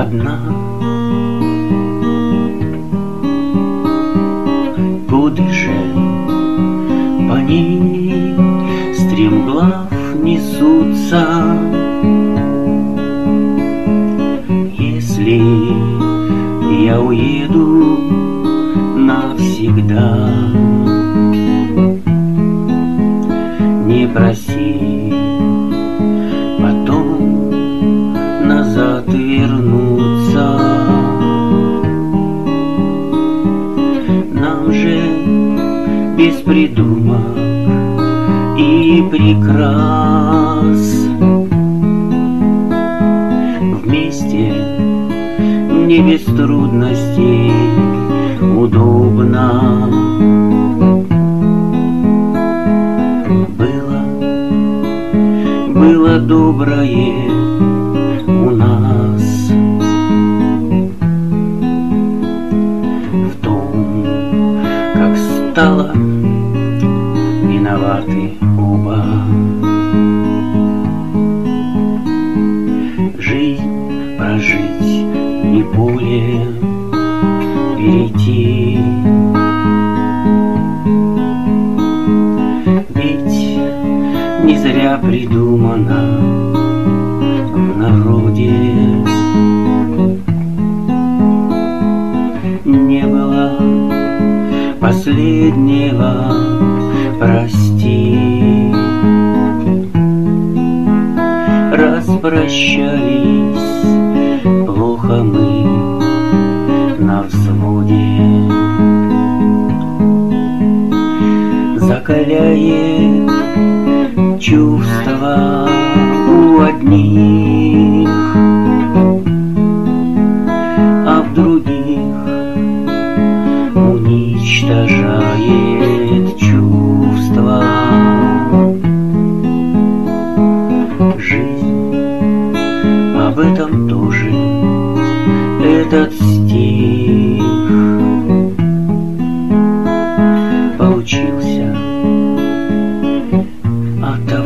одна. Годы же по ней стремглав несутся. Если я уеду навсегда, не проси потом назад вернуться. Нам же без придумок и прикрас вместе не без трудностей удобно. Было доброе у нас. В том, как стало виноваты оба. Жизнь прожить, не более перейти. Ведь не зря придумано в народе. Не было последнего прости. Распрощались плохо мы на взводе. Закаляет чувства у одних, а в других уничтожает чувства. Жизнь об этом тоже, этот стих получился от